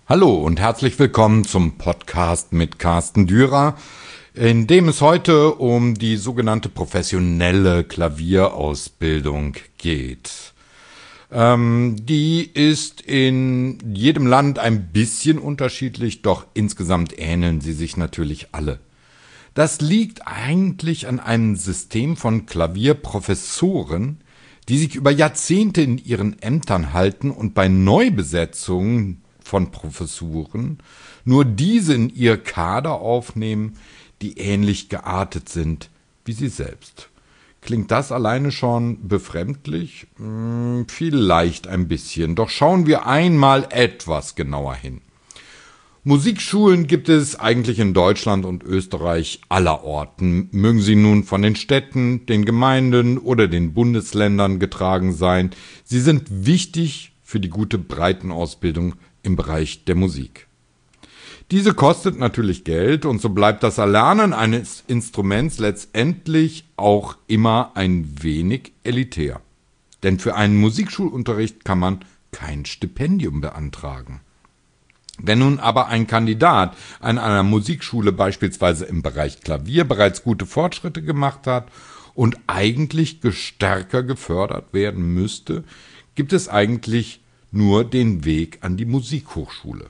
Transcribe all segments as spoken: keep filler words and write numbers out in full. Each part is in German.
Hallo und herzlich willkommen zum Podcast mit Carsten Dürer, in dem es heute um die sogenannte professionelle Klavierausbildung geht. Ähm, die ist in jedem Land ein bisschen unterschiedlich, doch insgesamt ähneln sie sich natürlich alle. Das liegt eigentlich an einem System von Klavierprofessoren, die sich über Jahrzehnte in ihren Ämtern halten und bei Neubesetzungen von Professuren nur diese in ihr Kader aufnehmen, die ähnlich geartet sind wie sie selbst. Klingt das alleine schon befremdlich? Hm, vielleicht ein bisschen, doch schauen wir einmal etwas genauer hin. Musikschulen gibt es eigentlich in Deutschland und Österreich allerorten, mögen sie nun von den Städten, den Gemeinden oder den Bundesländern getragen sein. Sie sind wichtig für die gute Breitenausbildung im Bereich der Musik. Diese kostet natürlich Geld und so bleibt das Erlernen eines Instruments letztendlich auch immer ein wenig elitär. Denn für einen Musikschulunterricht kann man kein Stipendium beantragen. Wenn nun aber ein Kandidat an einer Musikschule beispielsweise im Bereich Klavier bereits gute Fortschritte gemacht hat und eigentlich stärker gefördert werden müsste, gibt es eigentlich nur den Weg an die Musikhochschule.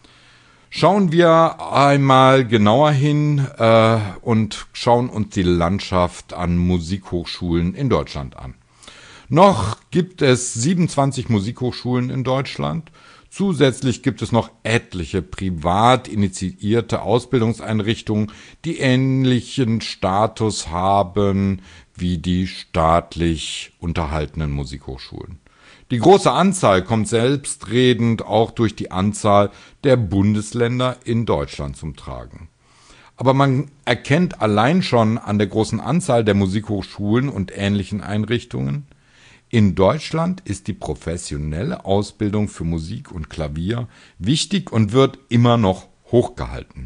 Schauen wir einmal genauer hin äh, und schauen uns die Landschaft an Musikhochschulen in Deutschland an. Noch gibt es siebenundzwanzig Musikhochschulen in Deutschland. Zusätzlich gibt es noch etliche privat initiierte Ausbildungseinrichtungen, die ähnlichen Status haben wie die staatlich unterhaltenen Musikhochschulen. Die große Anzahl kommt selbstredend auch durch die Anzahl der Bundesländer in Deutschland zum Tragen. Aber man erkennt allein schon an der großen Anzahl der Musikhochschulen und ähnlichen Einrichtungen, in Deutschland ist die professionelle Ausbildung für Musik und Klavier wichtig und wird immer noch hochgehalten.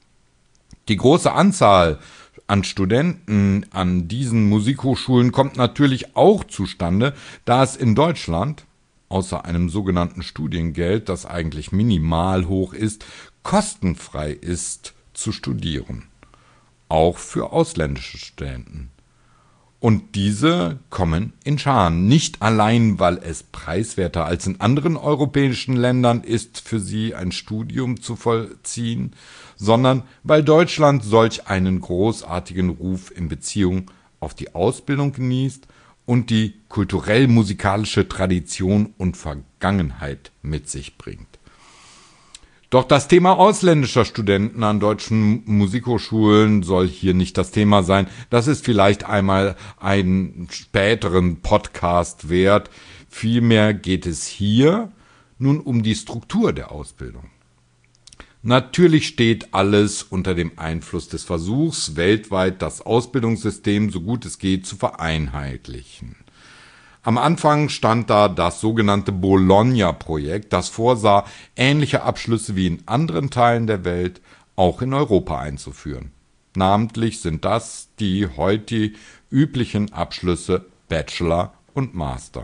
Die große Anzahl an Studenten an diesen Musikhochschulen kommt natürlich auch zustande, da es in Deutschland, außer einem sogenannten Studiengeld, das eigentlich minimal hoch ist, kostenfrei ist zu studieren. Auch für ausländische Studenten. Und diese kommen in Scharen, nicht allein, weil es preiswerter als in anderen europäischen Ländern ist, für sie ein Studium zu vollziehen, sondern weil Deutschland solch einen großartigen Ruf in Beziehung auf die Ausbildung genießt und die kulturell-musikalische Tradition und Vergangenheit mit sich bringt. Doch das Thema ausländischer Studenten an deutschen Musikhochschulen soll hier nicht das Thema sein. Das ist vielleicht einmal einen späteren Podcast wert. Vielmehr geht es hier nun um die Struktur der Ausbildung. Natürlich steht alles unter dem Einfluss des Versuchs, weltweit das Ausbildungssystem so gut es geht zu vereinheitlichen. Am Anfang stand da das sogenannte Bologna-Projekt, das vorsah, ähnliche Abschlüsse wie in anderen Teilen der Welt auch in Europa einzuführen. Namentlich sind das die heute üblichen Abschlüsse Bachelor und Master.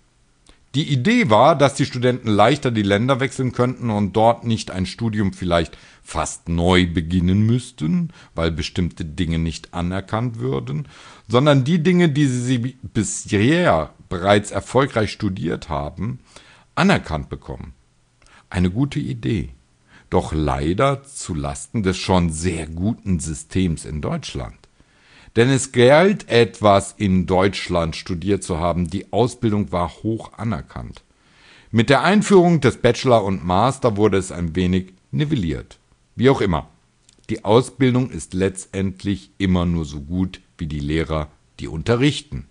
Die Idee war, dass die Studenten leichter die Länder wechseln könnten und dort nicht ein Studium vielleicht fast neu beginnen müssten, weil bestimmte Dinge nicht anerkannt würden, sondern die Dinge, die sie bisher bereits erfolgreich studiert haben, anerkannt bekommen. Eine gute Idee, doch leider zu Lasten des schon sehr guten Systems in Deutschland. Denn es galt etwas in Deutschland studiert zu haben, die Ausbildung war hoch anerkannt. Mit der Einführung des Bachelor und Master wurde es ein wenig nivelliert. Wie auch immer, die Ausbildung ist letztendlich immer nur so gut wie die Lehrer, die unterrichten.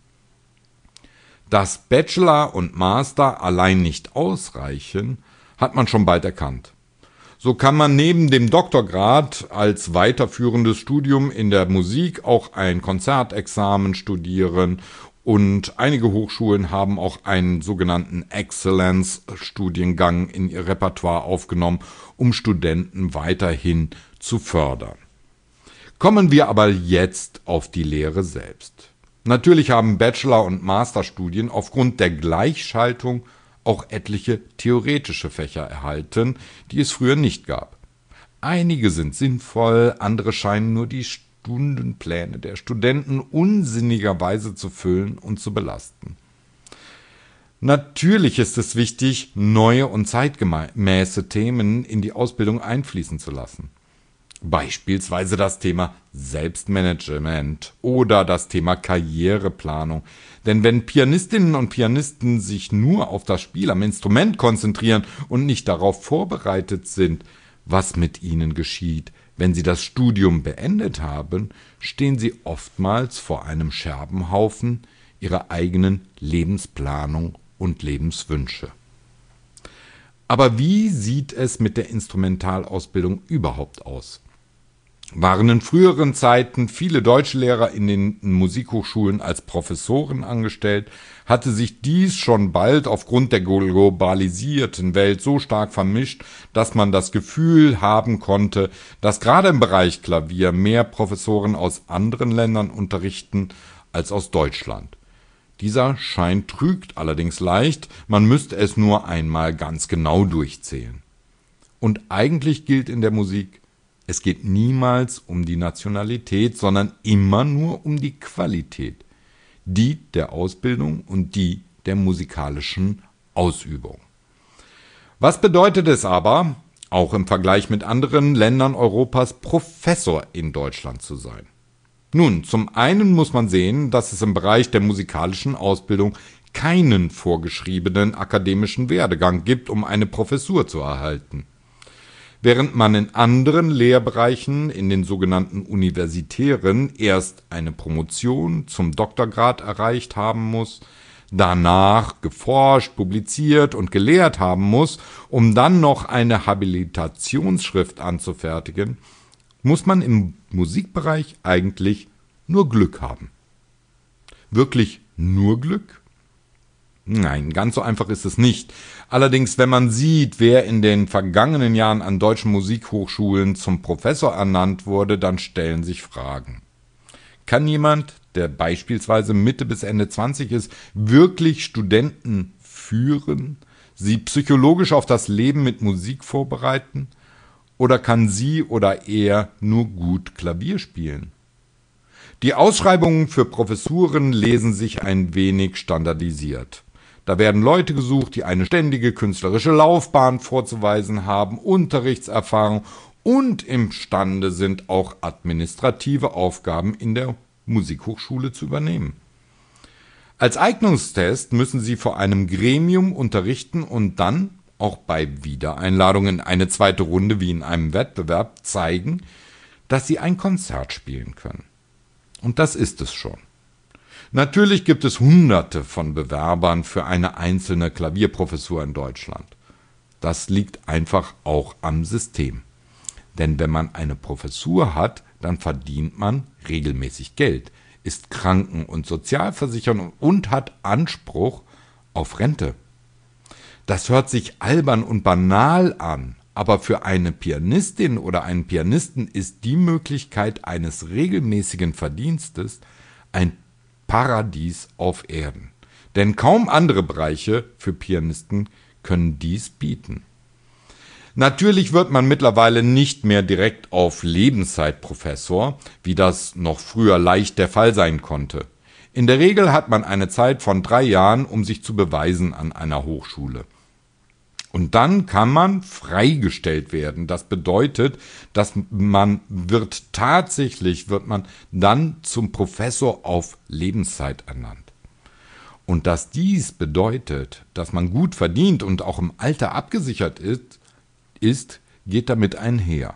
Dass Bachelor und Master allein nicht ausreichen, hat man schon bald erkannt. So kann man neben dem Doktorgrad als weiterführendes Studium in der Musik auch ein Konzertexamen studieren und einige Hochschulen haben auch einen sogenannten Excellence-Studiengang in ihr Repertoire aufgenommen, um Studenten weiterhin zu fördern. Kommen wir aber jetzt auf die Lehre selbst. Natürlich haben Bachelor- und Masterstudien aufgrund der Gleichschaltung auch etliche theoretische Fächer erhalten, die es früher nicht gab. Einige sind sinnvoll, andere scheinen nur die Stundenpläne der Studenten unsinnigerweise zu füllen und zu belasten. Natürlich ist es wichtig, neue und zeitgemäße Themen in die Ausbildung einfließen zu lassen. Beispielsweise das Thema Selbstmanagement oder das Thema Karriereplanung. Denn wenn Pianistinnen und Pianisten sich nur auf das Spiel am Instrument konzentrieren und nicht darauf vorbereitet sind, was mit ihnen geschieht, wenn sie das Studium beendet haben, stehen sie oftmals vor einem Scherbenhaufen ihrer eigenen Lebensplanung und Lebenswünsche. Aber wie sieht es mit der Instrumentalausbildung überhaupt aus? Waren in früheren Zeiten viele Deutschlehrer in den Musikhochschulen als Professoren angestellt, hatte sich dies schon bald aufgrund der globalisierten Welt so stark vermischt, dass man das Gefühl haben konnte, dass gerade im Bereich Klavier mehr Professoren aus anderen Ländern unterrichten als aus Deutschland. Dieser Schein trügt allerdings leicht, man müsste es nur einmal ganz genau durchzählen. Und eigentlich gilt in der Musik, es geht niemals um die Nationalität, sondern immer nur um die Qualität, die der Ausbildung und die der musikalischen Ausübung. Was bedeutet es aber, auch im Vergleich mit anderen Ländern Europas, Professor in Deutschland zu sein? Nun, zum einen muss man sehen, dass es im Bereich der musikalischen Ausbildung keinen vorgeschriebenen akademischen Werdegang gibt, um eine Professur zu erhalten. Während man in anderen Lehrbereichen, in den sogenannten universitären, erst eine Promotion zum Doktorgrad erreicht haben muss, danach geforscht, publiziert und gelehrt haben muss, um dann noch eine Habilitationsschrift anzufertigen, muss man im Musikbereich eigentlich nur Glück haben. Wirklich nur Glück? Nein, ganz so einfach ist es nicht. Allerdings, wenn man sieht, wer in den vergangenen Jahren an deutschen Musikhochschulen zum Professor ernannt wurde, dann stellen sich Fragen. Kann jemand, der beispielsweise Mitte bis Ende zwanzig ist, wirklich Studenten führen, sie psychologisch auf das Leben mit Musik vorbereiten? Oder kann sie oder er nur gut Klavier spielen? Die Ausschreibungen für Professuren lesen sich ein wenig standardisiert. Da werden Leute gesucht, die eine ständige künstlerische Laufbahn vorzuweisen haben, Unterrichtserfahrung und imstande sind, auch administrative Aufgaben in der Musikhochschule zu übernehmen. Als Eignungstest müssen sie vor einem Gremium unterrichten und dann, auch bei Wiedereinladung in eine zweite Runde wie in einem Wettbewerb, zeigen, dass sie ein Konzert spielen können. Und das ist es schon. Natürlich gibt es Hunderte von Bewerbern für eine einzelne Klavierprofessur in Deutschland. Das liegt einfach auch am System. Denn wenn man eine Professur hat, dann verdient man regelmäßig Geld, ist kranken- und sozialversichert und hat Anspruch auf Rente. Das hört sich albern und banal an, aber für eine Pianistin oder einen Pianisten ist die Möglichkeit eines regelmäßigen Verdienstes ein Paradies auf Erden. Denn kaum andere Bereiche für Pianisten können dies bieten. Natürlich wird man mittlerweile nicht mehr direkt auf Lebenszeit Professor, wie das noch früher leicht der Fall sein konnte. In der Regel hat man eine Zeit von drei Jahren, um sich zu beweisen an einer Hochschule. Und dann kann man freigestellt werden. Das bedeutet, dass man wird tatsächlich, wird man dann zum Professor auf Lebenszeit ernannt. Und dass dies bedeutet, dass man gut verdient und auch im Alter abgesichert ist, ist, geht damit einher.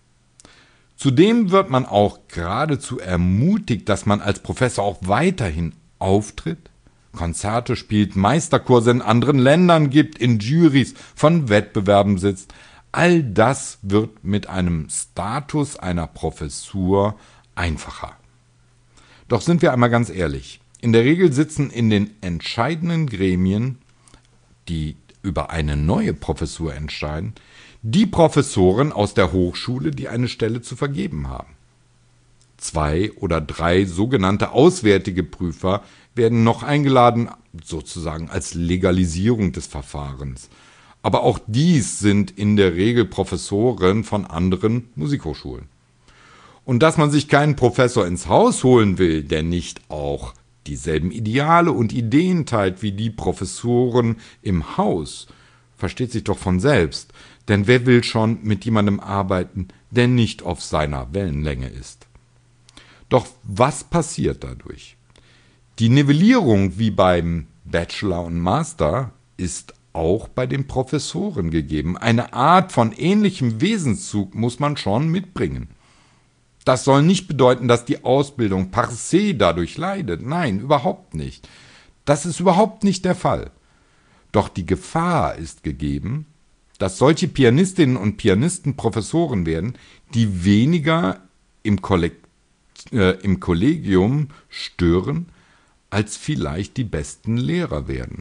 Zudem wird man auch geradezu ermutigt, dass man als Professor auch weiterhin auftritt, Konzerte spielt, Meisterkurse in anderen Ländern gibt, in Jurys von Wettbewerben sitzt. All das wird mit einem Status einer Professur einfacher. Doch sind wir einmal ganz ehrlich, in der Regel sitzen in den entscheidenden Gremien, die über eine neue Professur entscheiden, die Professoren aus der Hochschule, die eine Stelle zu vergeben haben. Zwei oder drei sogenannte auswärtige Prüfer werden noch eingeladen, sozusagen als Legalisierung des Verfahrens. Aber auch dies sind in der Regel Professoren von anderen Musikhochschulen. Und dass man sich keinen Professor ins Haus holen will, der nicht auch dieselben Ideale und Ideen teilt wie die Professoren im Haus, versteht sich doch von selbst. Denn wer will schon mit jemandem arbeiten, der nicht auf seiner Wellenlänge ist? Doch was passiert dadurch? Die Nivellierung wie beim Bachelor und Master ist auch bei den Professoren gegeben. Eine Art von ähnlichem Wesenszug muss man schon mitbringen. Das soll nicht bedeuten, dass die Ausbildung per se dadurch leidet. Nein, überhaupt nicht. Das ist überhaupt nicht der Fall. Doch die Gefahr ist gegeben, dass solche Pianistinnen und Pianisten Professoren werden, die weniger im, Kollekt, äh, im Kollegium stören, als vielleicht die besten Lehrer werden.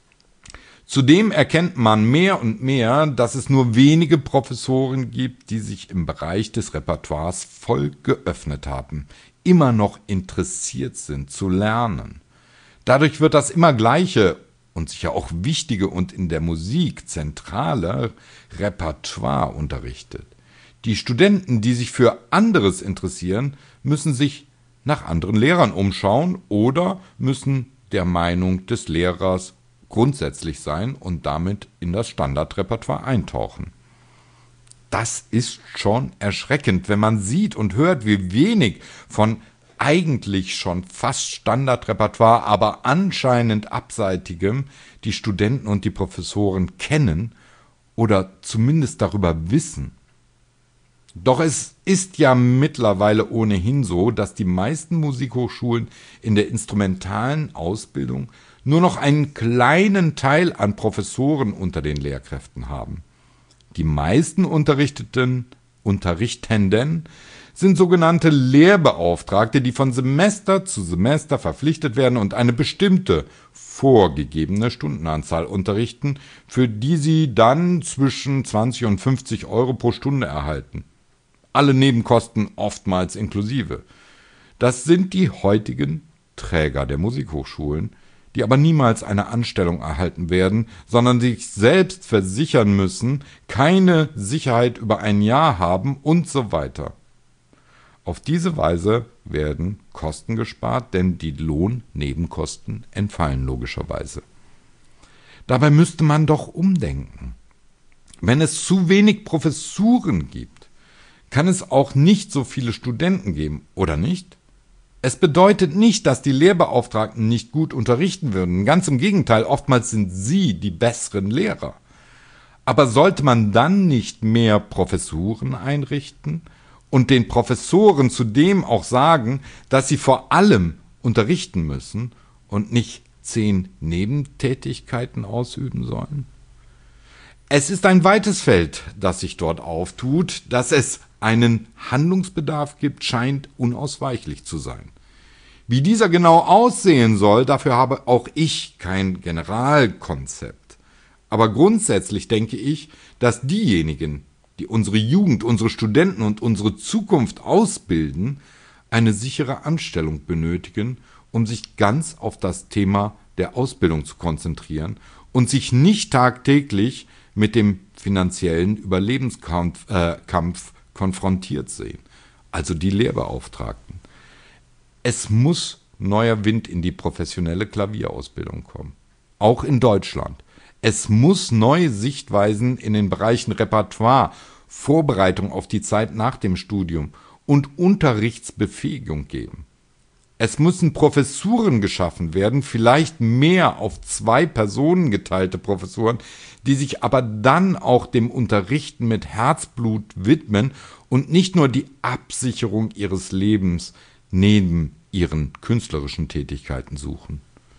Zudem erkennt man mehr und mehr, dass es nur wenige Professoren gibt, die sich im Bereich des Repertoires voll geöffnet haben, immer noch interessiert sind zu lernen. Dadurch wird das immer gleiche und sicher auch wichtige und in der Musik zentrale Repertoire unterrichtet. Die Studenten, die sich für anderes interessieren, müssen sich nach anderen Lehrern umschauen oder müssen der Meinung des Lehrers grundsätzlich sein und damit in das Standardrepertoire eintauchen. Das ist schon erschreckend, wenn man sieht und hört, wie wenig von eigentlich schon fast Standardrepertoire, aber anscheinend abseitigem die Studenten und die Professoren kennen oder zumindest darüber wissen. Doch es ist ja mittlerweile ohnehin so, dass die meisten Musikhochschulen in der instrumentalen Ausbildung nur noch einen kleinen Teil an Professoren unter den Lehrkräften haben. Die meisten Unterrichteten, Unterrichtenden sind sogenannte Lehrbeauftragte, die von Semester zu Semester verpflichtet werden und eine bestimmte, vorgegebene Stundenanzahl unterrichten, für die sie dann zwischen zwanzig und fünfzig Euro pro Stunde erhalten. Alle Nebenkosten oftmals inklusive. Das sind die heutigen Träger der Musikhochschulen, die aber niemals eine Anstellung erhalten werden, sondern sich selbst versichern müssen, keine Sicherheit über ein Jahr haben und so weiter. Auf diese Weise werden Kosten gespart, denn die Lohnnebenkosten entfallen logischerweise. Dabei müsste man doch umdenken. Wenn es zu wenig Professuren gibt, kann es auch nicht so viele Studenten geben, oder nicht? Es bedeutet nicht, dass die Lehrbeauftragten nicht gut unterrichten würden. Ganz im Gegenteil, oftmals sind sie die besseren Lehrer. Aber sollte man dann nicht mehr Professuren einrichten und den Professoren zudem auch sagen, dass sie vor allem unterrichten müssen und nicht zehn Nebentätigkeiten ausüben sollen? Es ist ein weites Feld, das sich dort auftut. Dass es einen Handlungsbedarf gibt, scheint unausweichlich zu sein. Wie dieser genau aussehen soll, dafür habe auch ich kein Generalkonzept. Aber grundsätzlich denke ich, dass diejenigen, die unsere Jugend, unsere Studenten und unsere Zukunft ausbilden, eine sichere Anstellung benötigen, um sich ganz auf das Thema der Ausbildung zu konzentrieren und sich nicht tagtäglich mit dem finanziellen Überlebenskampf äh, Kampf konfrontiert sehen, also die Lehrbeauftragten. Es muss neuer Wind in die professionelle Klavierausbildung kommen, auch in Deutschland. Es muss neue Sichtweisen in den Bereichen Repertoire, Vorbereitung auf die Zeit nach dem Studium und Unterrichtsbefähigung geben. Es müssen Professuren geschaffen werden, vielleicht mehr auf zwei Personen geteilte Professuren, die sich aber dann auch dem Unterrichten mit Herzblut widmen und nicht nur die Absicherung ihres Lebens neben ihren künstlerischen Tätigkeiten suchen.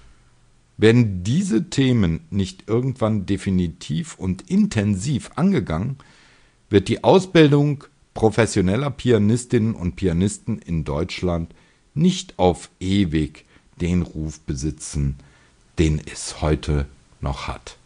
Werden diese Themen nicht irgendwann definitiv und intensiv angegangen, wird die Ausbildung professioneller Pianistinnen und Pianisten in Deutschland nicht auf ewig den Ruf besitzen, den es heute noch hat.